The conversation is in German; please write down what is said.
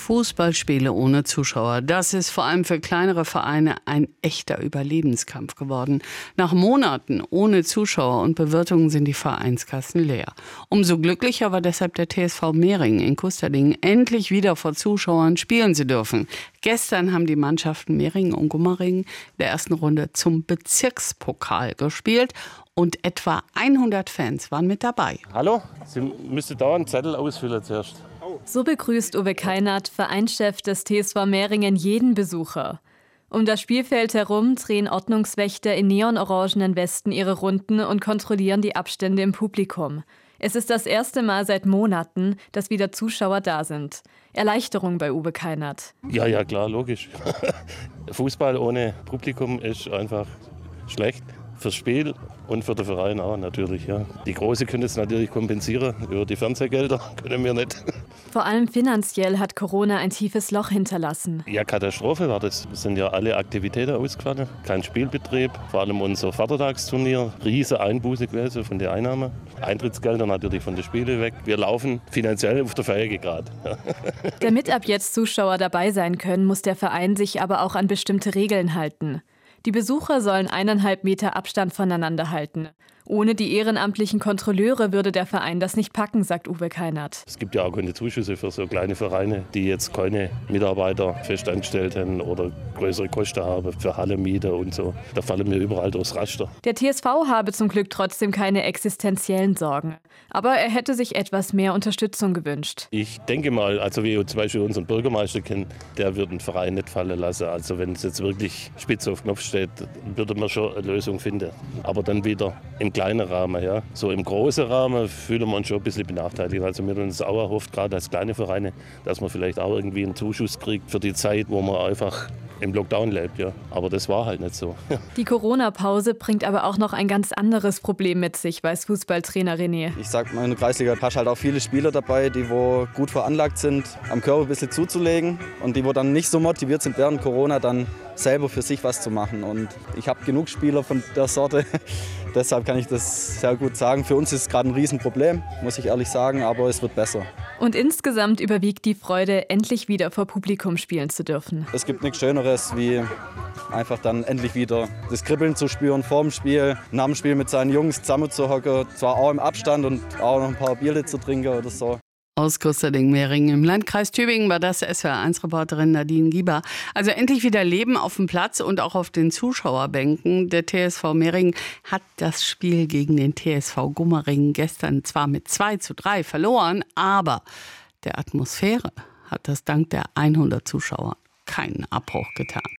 Fußballspiele ohne Zuschauer, das ist vor allem für kleinere Vereine ein echter Überlebenskampf geworden. Nach Monaten ohne Zuschauer und Bewirtungen sind die Vereinskassen leer. Umso glücklicher war deshalb der TSV Mehringen in Kusterdingen, endlich wieder vor Zuschauern spielen zu dürfen. Gestern haben die Mannschaften Mehringen und Gummeringen in der ersten Runde zum Bezirkspokal gespielt und etwa 100 Fans waren mit dabei. Hallo, Sie müssen da einen Zettel ausfüllen zuerst. So begrüßt Uwe Keinert, Vereinschef des TSV Mehringen, jeden Besucher. Um das Spielfeld herum drehen Ordnungswächter in neonorangenen Westen ihre Runden und kontrollieren die Abstände im Publikum. Es ist das erste Mal seit Monaten, dass wieder Zuschauer da sind. Erleichterung bei Uwe Keinert. Ja, klar, logisch. Fußball ohne Publikum ist einfach schlecht. Fürs Spiel und für den Verein auch natürlich. Ja. Die Große können es natürlich kompensieren. Über die Fernsehgelder können wir nicht. Vor allem finanziell hat Corona ein tiefes Loch hinterlassen. Ja, Katastrophe war das. Es sind ja alle Aktivitäten ausgefallen. Kein Spielbetrieb, vor allem unser Vatertagsturnier. Riese Einbuße gewesen von den Einnahmen. Eintrittsgelder natürlich von den Spielen weg. Wir laufen finanziell auf der Feige gerade. Damit ab jetzt Zuschauer dabei sein können, muss der Verein sich aber auch an bestimmte Regeln halten. Die Besucher sollen 1,5 Meter Abstand voneinander halten. Ohne die ehrenamtlichen Kontrolleure würde der Verein das nicht packen, sagt Uwe Keinert. Es gibt ja auch keine Zuschüsse für so kleine Vereine, die jetzt keine Mitarbeiter festangestellt haben oder größere Kosten haben für Hallenmiete und so. Da fallen wir überall durchs Raster. Der TSV habe zum Glück trotzdem keine existenziellen Sorgen. Aber er hätte sich etwas mehr Unterstützung gewünscht. Ich denke mal, also wie zum Beispiel unseren Bürgermeister kennen, der würde den Verein nicht fallen lassen. Also wenn es jetzt wirklich spitz auf Knopf steht, würde man schon eine Lösung finden. Aber dann wieder im kleinen Rahmen. Ja. So im großen Rahmen fühlen wir uns schon ein bisschen benachteiligt. Also wir uns auch erhofft, gerade als kleine Vereine, dass man vielleicht auch irgendwie einen Zuschuss kriegt für die Zeit, wo man einfach im Lockdown lebt. Ja. Aber das war halt nicht so. Die Corona-Pause bringt aber auch noch ein ganz anderes Problem mit sich, weiß Fußballtrainer René. Ich sag mal, in der Kreisliga hast halt auch viele Spieler dabei, die wo gut veranlagt sind, am Körper ein bisschen zuzulegen und die wo dann nicht so motiviert sind während Corona dann selber für sich was zu machen. Und ich habe genug Spieler von der Sorte, deshalb kann ich das sehr gut sagen. Für uns ist es gerade ein Riesenproblem, muss ich ehrlich sagen, aber es wird besser. Und insgesamt überwiegt die Freude, endlich wieder vor Publikum spielen zu dürfen. Es gibt nichts Schöneres, wie einfach dann endlich wieder das Kribbeln zu spüren vor dem Spiel, nach dem Spiel mit seinen Jungs zusammenzuhocken, zwar auch im Abstand und auch noch ein paar Bier zu trinken oder so. Aus Kusterdingen-Mehringen im Landkreis Tübingen war das SWR1-Reporterin Nadine Gieber. Also endlich wieder Leben auf dem Platz und auch auf den Zuschauerbänken. Der TSV Mehringen hat das Spiel gegen den TSV Gummeringen gestern zwar mit 2:3 verloren, aber der Atmosphäre hat das dank der 100 Zuschauer keinen Abbruch getan.